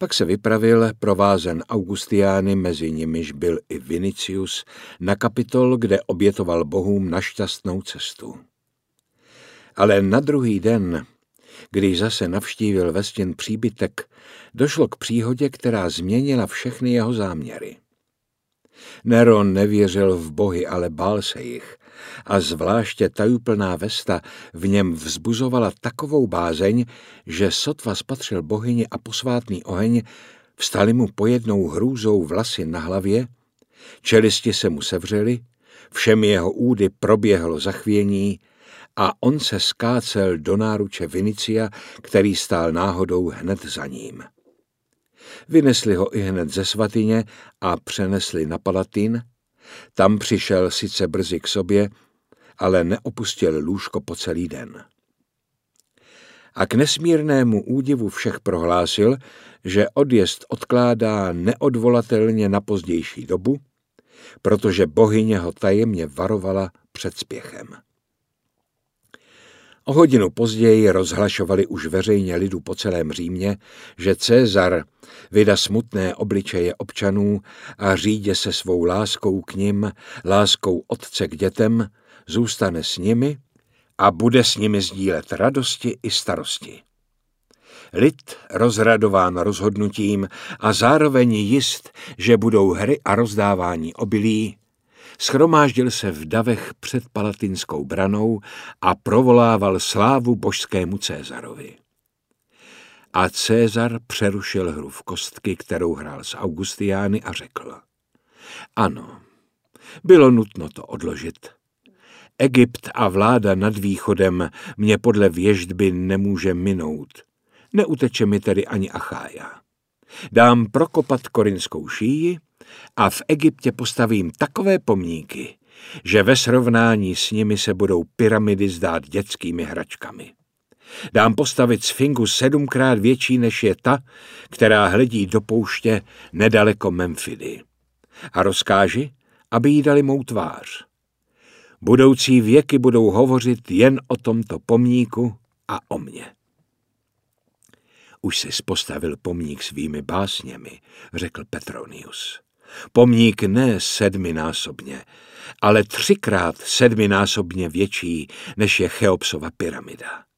Pak se vypravil, provázen Augustiány, mezi nimiž byl i Vinicius, na Kapitol, kde obětoval bohům na šťastnou cestu. Ale na druhý den, když zase navštívil Vestin příbytek, došlo k příhodě, která změnila všechny jeho záměry. Neron nevěřil v bohy, ale bál se jich, a zvláště tajuplná Vesta v něm vzbuzovala takovou bázeň, že sotva spatřil bohyni a posvátný oheň, vstaly mu pojednou hrůzou vlasy na hlavě, čelisti se mu sevřely, všemi jeho údy proběhlo zachvění a on se skácel do náruče Vinicia, který stál náhodou hned za ním. Vynesli ho ihned ze svatyně a přenesli na Palatin. Tam přišel sice brzy k sobě, ale neopustil lůžko po celý den. A k nesmírnému údivu všech prohlásil, že odjezd odkládá neodvolatelně na pozdější dobu, protože bohyně ho tajemně varovala před spěchem. O hodinu později rozhlašovali už veřejně lidu po celém Římě, že Cezar vyda smutné obličeje občanů a řídě se svou láskou k nim, láskou otce k dětem, zůstane s nimi a bude s nimi sdílet radosti i starosti. Lid, rozradován rozhodnutím a zároveň jist, že budou hry a rozdávání obilí, shromáždil se v davech před Palatinskou branou a provolával slávu božskému Cezarovi. A Cezar přerušil hru v kostky, kterou hrál s Augustiány, a řekl: ano, bylo nutno to odložit. Egypt a vláda nad východem mě podle věštby nemůže minout. Neuteče mi tedy ani Achája. Dám prokopat korintskou šíji a v Egyptě postavím takové pomníky, že ve srovnání s nimi se budou pyramidy zdát dětskými hračkami. Dám postavit sfingu 7krát větší, než je ta, která hledí do pouště nedaleko Memfidy. A rozkáži, aby jí dali mou tvář. Budoucí věky budou hovořit jen o tomto pomníku a o mně. Už si postavil pomník svými básněmi, řekl Petronius. Pomník ne 7násobně, ale 3krát 7násobně větší, než je Cheopsova pyramida.